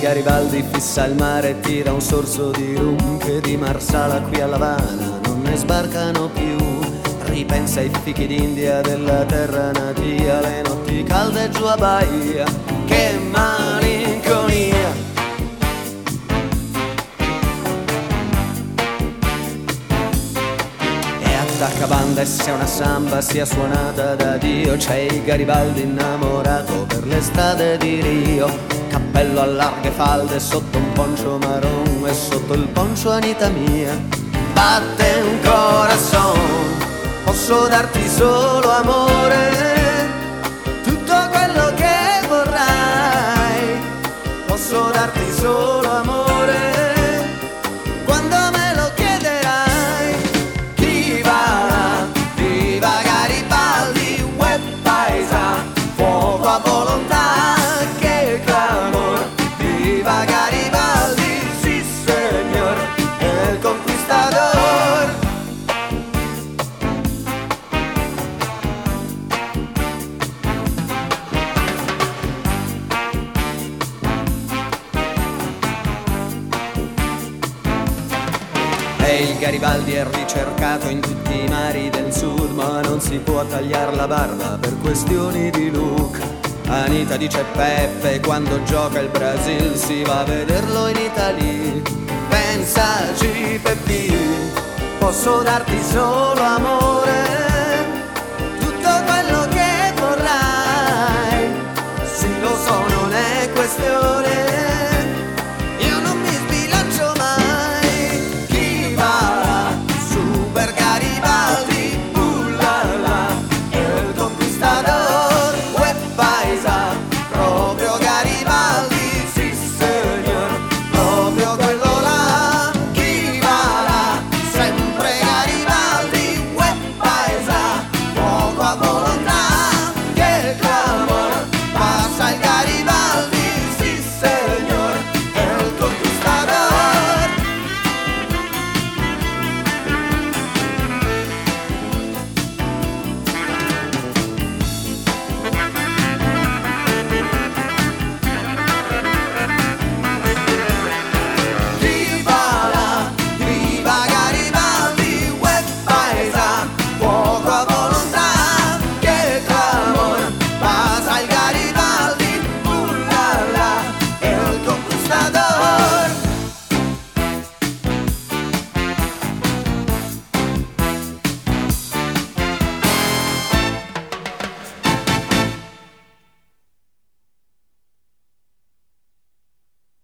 Garibaldi fissa il mare e tira un sorso di rum, che di Marsala qui a L'Avana non ne sbarcano più. Ripensa ai fichi d'India della terra natia, le notti calde giù a Bahia, che malinconia. Attacca banda e sia una samba sia suonata da Dio, c'è il Garibaldi innamorato per le strade di Rio. Cappello a larghe falde sotto un poncio marron e sotto il poncio Anita mia batte un corazon. Posso darti solo amore, tutto quello che vorrai. Posso darti solo amore quando me lo chiederai. Viva Garibaldi, uè paesa, fuoco a volontà, che clamor. Viva Garibaldi, sì signor, el conquistador. E il Garibaldi è ricercato in tutti i mari del sud, ma non si può tagliare la barba per questioni di look. Anita dice Peppe, quando gioca il Brasil si va a vederlo in Italia. Pensaci Peppi, posso darti solo amore, tutto quello che vorrai. Sì lo so, non è questione